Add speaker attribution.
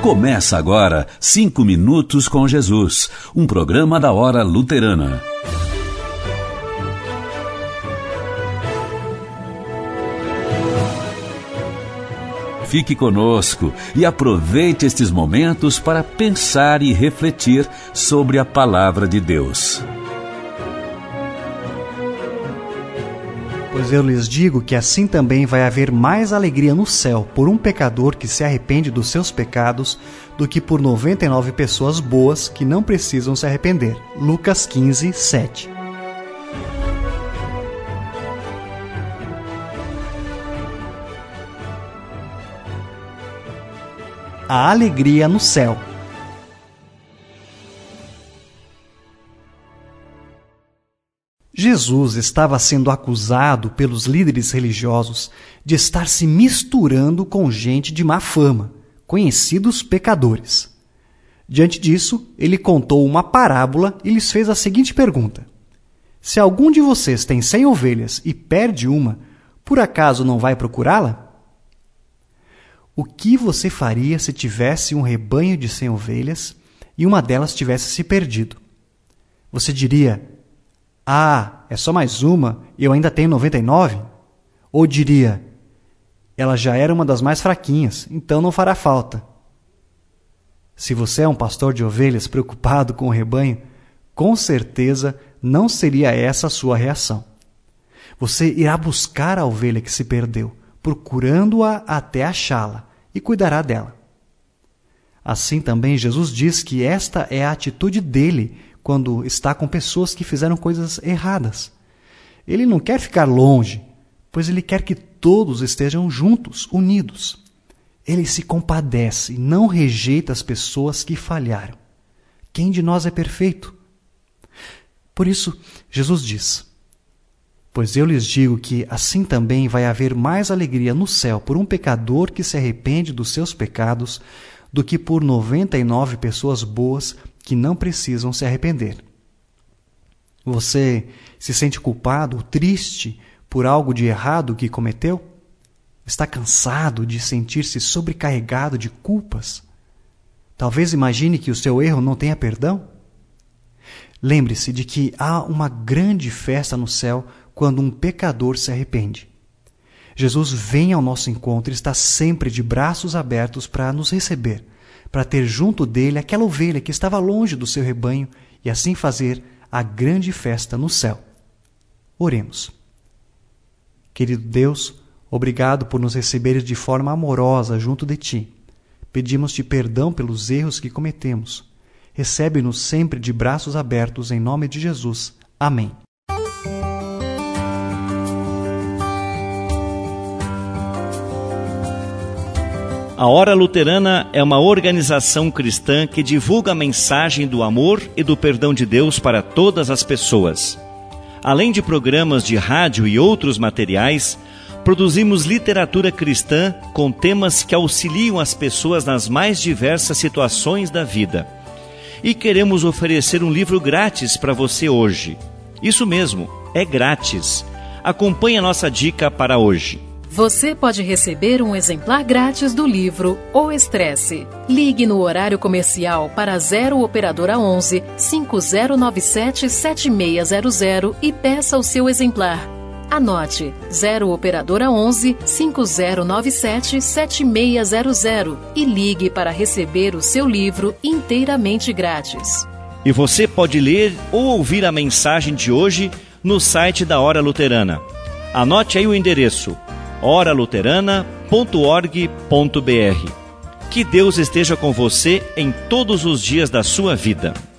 Speaker 1: Começa agora 5 Minutos com Jesus, um programa da Hora Luterana. Fique conosco e aproveite estes momentos para pensar e refletir sobre a Palavra de Deus.
Speaker 2: Pois eu lhes digo que assim também vai haver mais alegria no céu por um pecador que se arrepende dos seus pecados do que por 99 pessoas boas que não precisam se arrepender. Lucas 15, 7. A alegria no céu. Jesus estava sendo acusado pelos líderes religiosos de estar se misturando com gente de má fama, conhecidos pecadores. Diante disso, ele contou uma parábola e lhes fez a seguinte pergunta: se algum de vocês tem 100 ovelhas e perde uma, por acaso não vai procurá-la? O que você faria se tivesse um rebanho de 100 ovelhas e uma delas tivesse se perdido? Você diria: ah, é só mais uma e eu ainda tenho 99? Ou diria: ela já era uma das mais fraquinhas, então não fará falta. Se você é um pastor de ovelhas preocupado com o rebanho, com certeza não seria essa a sua reação. Você irá buscar a ovelha que se perdeu, procurando-a até achá-la, e cuidará dela. Assim também Jesus diz que esta é a atitude dele quando está com pessoas que fizeram coisas erradas. Ele não quer ficar longe, pois ele quer que todos estejam juntos, unidos. Ele se compadece e não rejeita as pessoas que falharam. Quem de nós é perfeito? Por isso, Jesus diz: pois eu lhes digo que assim também vai haver mais alegria no céu por um pecador que se arrepende dos seus pecados do que por 99 pessoas boas que não precisam se arrepender. Você se sente culpado, triste por algo de errado que cometeu? Está cansado de sentir-se sobrecarregado de culpas? Talvez imagine que o seu erro não tenha perdão? Lembre-se de que há uma grande festa no céu quando um pecador se arrepende. Jesus vem ao nosso encontro e está sempre de braços abertos para nos receber, para ter junto dele aquela ovelha que estava longe do seu rebanho e assim fazer a grande festa no céu. Oremos. Querido Deus, obrigado por nos receberes de forma amorosa junto de Ti. Pedimos-te perdão pelos erros que cometemos. Recebe-nos sempre de braços abertos em nome de Jesus. Amém.
Speaker 3: A Hora Luterana é uma organização cristã que divulga a mensagem do amor e do perdão de Deus para todas as pessoas. Além de programas de rádio e outros materiais, produzimos literatura cristã com temas que auxiliam as pessoas nas mais diversas situações da vida. E queremos oferecer um livro grátis para você hoje. Isso mesmo, é grátis. Acompanhe a nossa dica para hoje.
Speaker 4: Você pode receber um exemplar grátis do livro O Estresse. Ligue no horário comercial para 0 Operadora 11 5097 7600 e peça o seu exemplar. Anote 0 Operadora 11 5097 7600 e ligue para receber o seu livro inteiramente grátis.
Speaker 3: E você pode ler ou ouvir a mensagem de hoje no site da Hora Luterana. Anote aí o endereço: oraluterana.org.br. Que Deus esteja com você em todos os dias da sua vida.